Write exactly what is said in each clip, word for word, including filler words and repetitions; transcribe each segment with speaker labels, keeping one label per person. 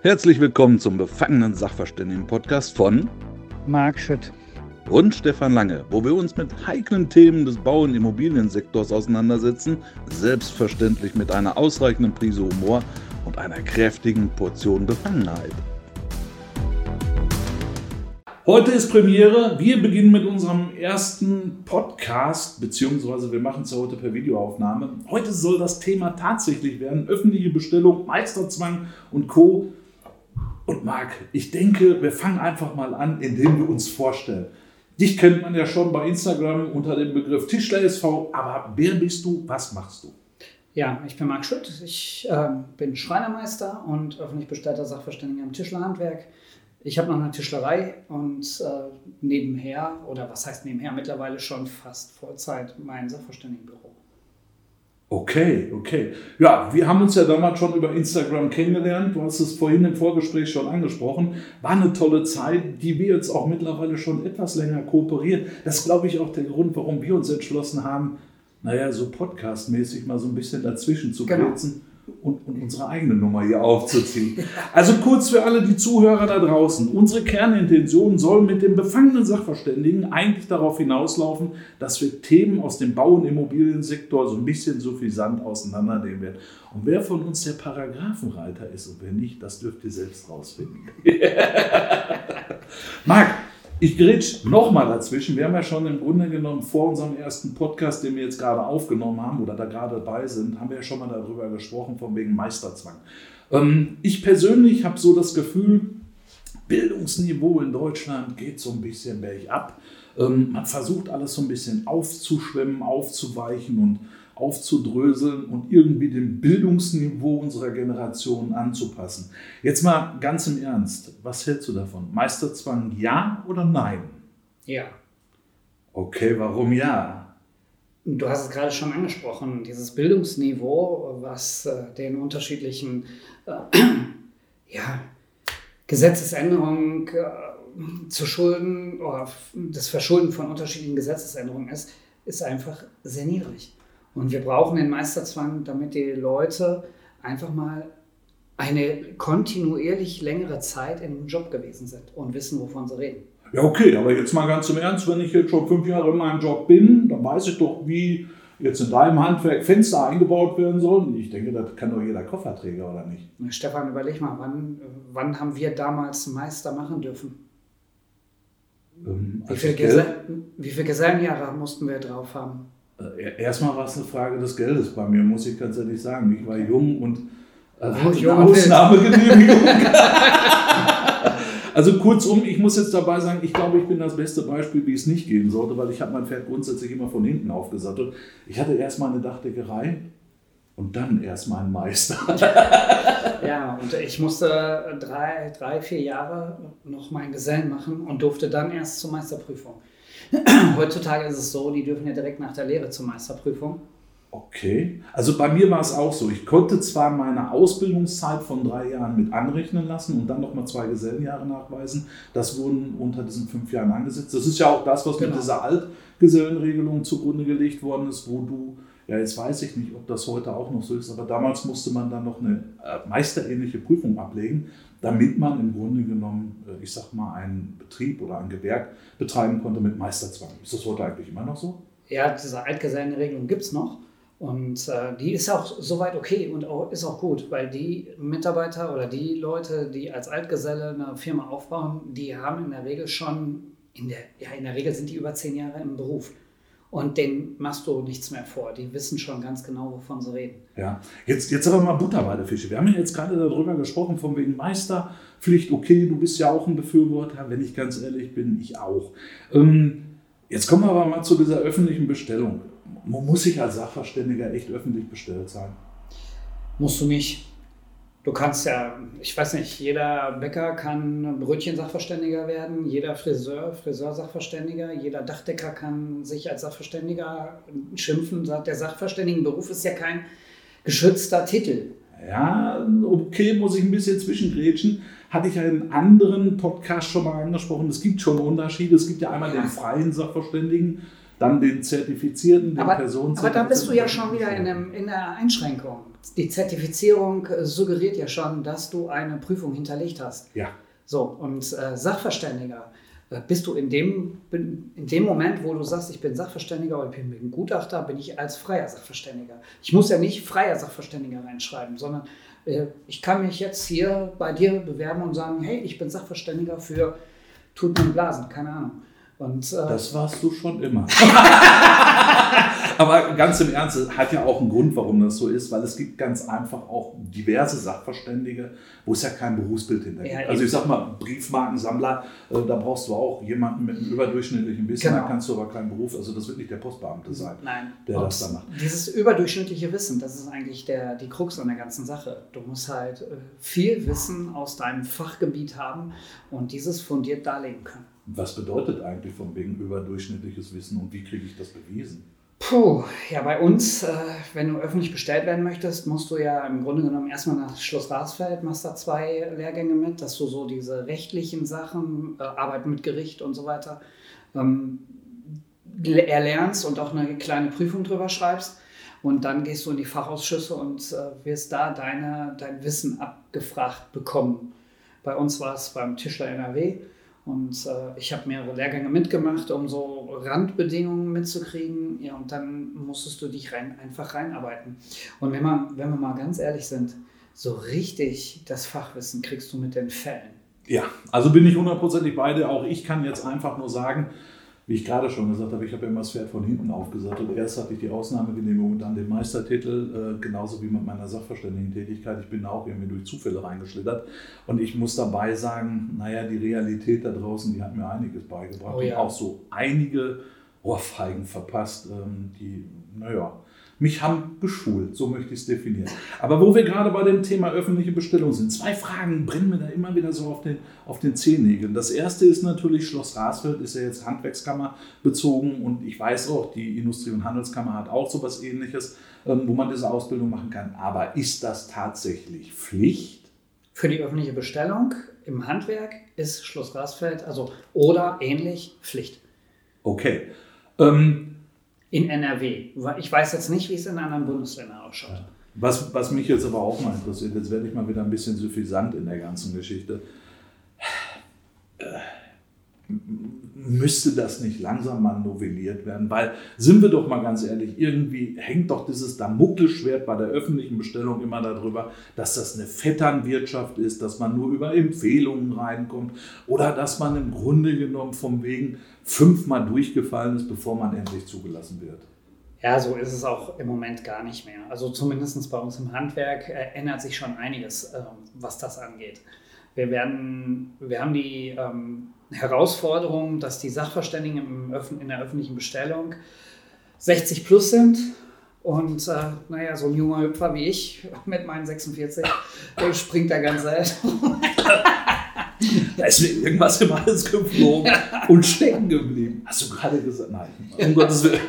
Speaker 1: Herzlich willkommen zum Befangenen Sachverständigen-Podcast von
Speaker 2: Marc Schütt
Speaker 1: und Stefan Lange, wo wir uns mit heiklen Themen des Bau- und Immobiliensektors auseinandersetzen, selbstverständlich mit einer ausreichenden Prise Humor und einer kräftigen Portion Befangenheit. Heute ist Premiere. Wir beginnen mit unserem ersten Podcast, beziehungsweise wir machen es ja heute per Videoaufnahme. Heute soll das Thema tatsächlich werden: öffentliche Bestellung, Meisterzwang und Co. Und Marc, ich denke, wir fangen einfach mal an, indem wir uns vorstellen. Dich kennt man ja schon bei Instagram unter dem Begriff Tischler S V, aber wer bist du, was machst du?
Speaker 2: Ja, ich bin Marc Schütt, ich äh, bin Schreinermeister und öffentlich bestellter Sachverständiger im Tischlerhandwerk. Ich habe noch eine Tischlerei und äh, nebenher, oder was heißt nebenher, mittlerweile schon fast Vollzeit mein Sachverständigenbüro.
Speaker 1: Okay, okay. Ja, wir haben uns ja damals schon über Instagram kennengelernt. Du hast es vorhin im Vorgespräch schon angesprochen. War eine tolle Zeit, die wir jetzt auch mittlerweile schon etwas länger kooperieren. Das ist, glaube ich, auch der Grund, warum wir uns entschlossen haben, naja, so podcastmäßig mal so ein bisschen dazwischen zu kürzen. Genau. Und, und unsere eigene Nummer hier aufzuziehen. Also kurz für alle die Zuhörer da draußen. Unsere Kernintention soll mit dem befangenen Sachverständigen eigentlich darauf hinauslaufen, dass wir Themen aus dem Bau- und Immobiliensektor so ein bisschen suffisant auseinandernehmen werden. Und wer von uns der Paragraphenreiter ist und wer nicht, das dürft ihr selbst rausfinden. Marc, ich grätsch nochmal dazwischen. Wir haben ja schon im Grunde genommen vor unserem ersten Podcast, den wir jetzt gerade aufgenommen haben oder da gerade dabei sind, haben wir ja schon mal darüber gesprochen, von wegen Meisterzwang. Ähm, ich persönlich habe so das Gefühl, Bildungsniveau in Deutschland geht so ein bisschen bergab. Ähm, man versucht alles so ein bisschen aufzuschwemmen, aufzuweichen und aufzudröseln und irgendwie dem Bildungsniveau unserer Generation anzupassen. Jetzt mal ganz im Ernst, was hältst du davon? Meisterzwang ja oder nein?
Speaker 2: Ja.
Speaker 1: Okay, warum ja?
Speaker 2: Du hast es gerade schon angesprochen, dieses Bildungsniveau, was äh, den unterschiedlichen äh, ja, Gesetzesänderungen äh, zu Schulden oder das Verschulden von unterschiedlichen Gesetzesänderungen ist, ist einfach sehr niedrig. Und wir brauchen den Meisterzwang, damit die Leute einfach mal eine kontinuierlich längere Zeit in einem Job gewesen sind und wissen, wovon sie reden.
Speaker 1: Ja, okay, aber jetzt mal ganz im Ernst, wenn ich jetzt schon fünf Jahre in meinem Job bin, dann weiß ich doch, wie jetzt in deinem Handwerk Fenster eingebaut werden sollen. Ich denke, das kann doch jeder Kofferträger, oder nicht?
Speaker 2: Stefan, überleg mal, wann, wann haben wir damals Meister machen dürfen? Ähm, wie, viele Gesell- wie viele Gesellenjahre mussten wir drauf haben?
Speaker 1: Erstmal war es eine Frage des Geldes bei mir, muss ich ganz ehrlich sagen. Ich war jung und äh, hatte
Speaker 2: jung
Speaker 1: eine Ausnahmegenehmigung. Also kurzum, ich muss jetzt dabei sagen, ich glaube, ich bin das beste Beispiel, wie es nicht gehen sollte, weil ich habe mein Pferd grundsätzlich immer von hinten aufgesattelt. Ich hatte erstmal eine Dachdeckerei und dann erstmal einen Meister.
Speaker 2: Ja, und ich musste drei, drei, vier Jahre noch meinen Gesellen machen und durfte dann erst zur Meisterprüfung. Heutzutage ist es so, die dürfen ja direkt nach der Lehre zur Meisterprüfung.
Speaker 1: Okay, also bei mir war es auch so. Ich konnte zwar meine Ausbildungszeit von drei Jahren mit anrechnen lassen und dann nochmal zwei Gesellenjahre nachweisen. Das wurden unter diesen fünf Jahren angesetzt. Das ist ja auch das, was genau mit dieser Altgesellenregelung zugrunde gelegt worden ist, wo du, ja jetzt weiß ich nicht, ob das heute auch noch so ist, aber damals musste man dann noch eine meisterähnliche Prüfung ablegen, damit man im Grunde genommen, ich sag mal, einen Betrieb oder ein Gewerk betreiben konnte mit Meisterzwang. Ist das heute eigentlich immer noch so?
Speaker 2: Ja, diese Altgesellenregelung gibt es noch. Und äh, die ist auch soweit okay und auch, ist auch gut, weil die Mitarbeiter oder die Leute, die als Altgeselle eine Firma aufbauen, die haben in der Regel schon, in der, ja, in der Regel sind die über zehn Jahre im Beruf. Und denen machst du nichts mehr vor. Die wissen schon ganz genau, wovon sie reden. Ja,
Speaker 1: jetzt, jetzt aber mal Butter bei der Fische. Wir haben ja jetzt gerade darüber gesprochen, von wegen Meisterpflicht. Okay, du bist ja auch ein Befürworter, wenn ich ganz ehrlich bin, ich auch. Ähm, jetzt kommen wir aber mal zu dieser öffentlichen Bestellung. Muss ich als Sachverständiger echt öffentlich bestellt sein?
Speaker 2: Musst du nicht. Du kannst ja, ich weiß nicht, jeder Bäcker kann Brötchen-Sachverständiger werden, jeder Friseur, Friseur-Sachverständiger, jeder Dachdecker kann sich als Sachverständiger schimpfen. Der Sachverständigenberuf ist ja kein geschützter Titel.
Speaker 1: Ja, okay, muss ich ein bisschen zwischengrätschen. Hatte ich ja in anderen Podcasts schon mal angesprochen. Es gibt schon Unterschiede. Es gibt ja einmal ja. den freien Sachverständigen. dann den Zertifizierten, den
Speaker 2: aber,
Speaker 1: Personen.
Speaker 2: Aber da bist du ja schon wieder in, einem, in einer Einschränkung. Die Zertifizierung suggeriert ja schon, dass du eine Prüfung hinterlegt hast.
Speaker 1: Ja.
Speaker 2: So, und äh, Sachverständiger, äh, bist du in dem, in dem Moment, wo du sagst, ich bin Sachverständiger oder ich bin Gutachter, bin ich als freier Sachverständiger. Ich muss ja nicht freier Sachverständiger reinschreiben, sondern äh, ich kann mich jetzt hier bei dir bewerben und sagen, hey, ich bin Sachverständiger für Tuten und Blasen, keine Ahnung. Und, äh,
Speaker 1: das warst du schon immer. Aber ganz im Ernst, es hat ja auch einen Grund, warum das so ist, weil es gibt ganz einfach auch diverse Sachverständige, wo es ja kein Berufsbild hinter gibt. Ja, also ich sag mal, Briefmarkensammler, äh, da brauchst du auch jemanden mit einem überdurchschnittlichen Wissen, genau. Da kannst du aber keinen Beruf, also das wird nicht der Postbeamte sein,
Speaker 2: Nein.
Speaker 1: der
Speaker 2: Und
Speaker 1: das da macht.
Speaker 2: Dieses überdurchschnittliche Wissen, das ist eigentlich der, die Krux an der ganzen Sache. Du musst halt äh, viel Wissen aus deinem Fachgebiet haben und dieses fundiert darlegen können.
Speaker 1: Was bedeutet eigentlich von wegen überdurchschnittliches Wissen und wie kriege ich das bewiesen?
Speaker 2: Puh, ja, bei uns, äh, wenn du öffentlich bestellt werden möchtest, musst du ja im Grunde genommen erstmal nach Schloss Rasfeld, machst da zwei Lehrgänge mit, dass du so diese rechtlichen Sachen, äh, Arbeit mit Gericht und so weiter, ähm, erlernst und auch eine kleine Prüfung drüber schreibst. Und dann gehst du in die Fachausschüsse und äh, wirst da deine, dein Wissen abgefragt bekommen. Bei uns war es beim Tischler N R W. Und äh, ich habe mehrere Lehrgänge mitgemacht, um so Randbedingungen mitzukriegen. Ja, und dann musstest du dich rein, einfach reinarbeiten. Und wenn, man, wenn wir mal ganz ehrlich sind, so richtig das Fachwissen kriegst du mit den Fällen.
Speaker 1: Ja, also bin ich hundertprozentig bei dir. Auch ich kann jetzt einfach nur sagen, wie ich gerade schon gesagt habe, ich habe ja immer das Pferd von hinten aufgesattelt. Erst hatte ich die Ausnahmegenehmigung und dann den Meistertitel, äh, genauso wie mit meiner Sachverständigen-Tätigkeit. Ich bin da auch irgendwie durch Zufälle reingeschlittert. Und ich muss dabei sagen, naja, die Realität da draußen, die hat mir einiges beigebracht. Oh ja. Und auch so einige Ohrfeigen verpasst, ähm, die, naja, mich haben geschult, so möchte ich es definieren. Aber wo wir gerade bei dem Thema öffentliche Bestellung sind, zwei Fragen brennen mir da immer wieder so auf den, auf den Zehennägeln. Das erste ist natürlich, Schloss Rasfeld ist ja jetzt Handwerkskammer bezogen und ich weiß auch, die Industrie- und Handelskammer hat auch so was Ähnliches, wo man diese Ausbildung machen kann. Aber ist das tatsächlich Pflicht?
Speaker 2: Für die öffentliche Bestellung im Handwerk ist Schloss Rasfeld, also oder ähnlich, Pflicht.
Speaker 1: Okay. Ähm,
Speaker 2: In N R W. Ich weiß jetzt nicht, wie es in anderen Bundesländern ausschaut.
Speaker 1: Was, was mich jetzt aber auch mal interessiert, jetzt werde ich mal wieder ein bisschen suffisant in der ganzen Geschichte. Müsste das nicht langsam mal novelliert werden? Weil, sind wir doch mal ganz ehrlich, irgendwie hängt doch dieses Damoklesschwert bei der öffentlichen Bestellung immer darüber, dass das eine Vetternwirtschaft ist, dass man nur über Empfehlungen reinkommt oder dass man im Grunde genommen vom Wegen fünfmal durchgefallen ist, bevor man endlich zugelassen wird.
Speaker 2: Ja, so ist es auch im Moment gar nicht mehr. Also zumindest bei uns im Handwerk äh, ändert sich schon einiges, äh, was das angeht. Wir, werden, wir haben die ähm, Herausforderung, dass die Sachverständigen im Öf- in der öffentlichen Bestellung sechzig plus sind. Und äh, naja, so ein junger Hüpfer wie ich mit meinen sechsundvierzig, der springt da ganz selten.
Speaker 1: Da ist mir irgendwas im Hals geflogen und stecken geblieben. Hast du gerade gesagt? Nein, um Gottes Willen.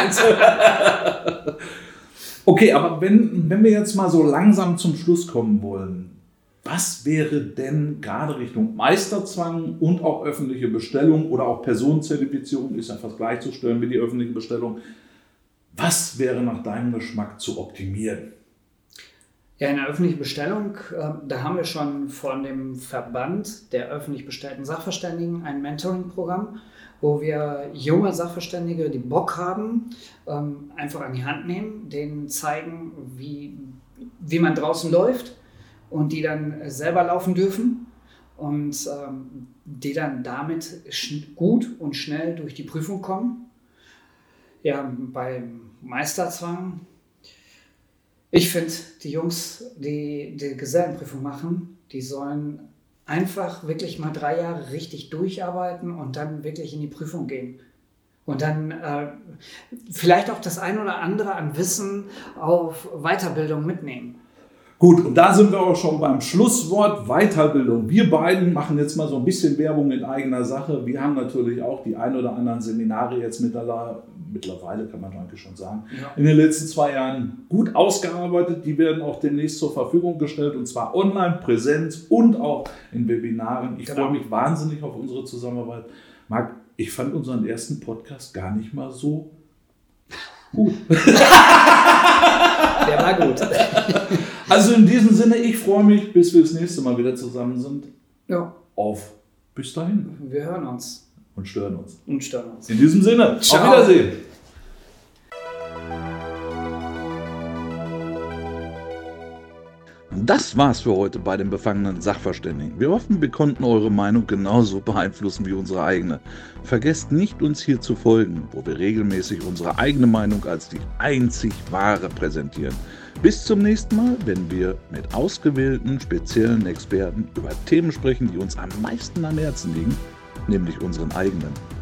Speaker 1: Okay, aber wenn, wenn wir jetzt mal so langsam zum Schluss kommen wollen, was wäre denn gerade Richtung Meisterzwang und auch öffentliche Bestellung oder auch Personenzertifizierung, ist ja fast gleichzustellen wie die öffentliche Bestellung, was wäre nach deinem Geschmack zu optimieren?
Speaker 2: Ja, in der öffentlichen Bestellung, äh, da haben wir schon von dem Verband der öffentlich bestellten Sachverständigen ein Mentoring-Programm, wo wir junge Sachverständige, die Bock haben, ähm, einfach an die Hand nehmen, denen zeigen, wie, wie man draußen läuft und die dann selber laufen dürfen und ähm, die dann damit sch- gut und schnell durch die Prüfung kommen. Ja, beim Meisterzwang, ich finde, die Jungs, die die Gesellenprüfung machen, die sollen einfach wirklich mal drei Jahre richtig durcharbeiten und dann wirklich in die Prüfung gehen. Und dann äh, vielleicht auch das ein oder andere an Wissen auf Weiterbildung mitnehmen.
Speaker 1: Gut, und da sind wir auch schon beim Schlusswort Weiterbildung. Wir beiden machen jetzt mal so ein bisschen Werbung in eigener Sache. Wir haben natürlich auch die ein oder anderen Seminare jetzt mittlerweile, mittlerweile kann man eigentlich schon sagen, ja. in den letzten zwei Jahren gut ausgearbeitet. Die werden auch demnächst zur Verfügung gestellt und zwar online, Präsenz und auch in Webinaren. Ich genau. freue mich wahnsinnig auf unsere Zusammenarbeit. Marc, ich fand unseren ersten Podcast gar nicht mal so gut.
Speaker 2: Der war gut.
Speaker 1: Also in diesem Sinne, ich freue mich, bis wir das nächste Mal wieder zusammen sind.
Speaker 2: Ja.
Speaker 1: Auf bis dahin.
Speaker 2: Wir hören uns.
Speaker 1: Und stören uns.
Speaker 2: Und stören uns.
Speaker 1: In diesem Sinne,
Speaker 2: Ciao.
Speaker 1: Auf Wiedersehen. Das war's für heute bei den befangenen Sachverständigen. Wir hoffen, wir konnten eure Meinung genauso beeinflussen wie unsere eigene. Vergesst nicht, uns hier zu folgen, wo wir regelmäßig unsere eigene Meinung als die einzig wahre präsentieren. Bis zum nächsten Mal, wenn wir mit ausgewählten, speziellen Experten über Themen sprechen, die uns am meisten am Herzen liegen, nämlich unseren eigenen.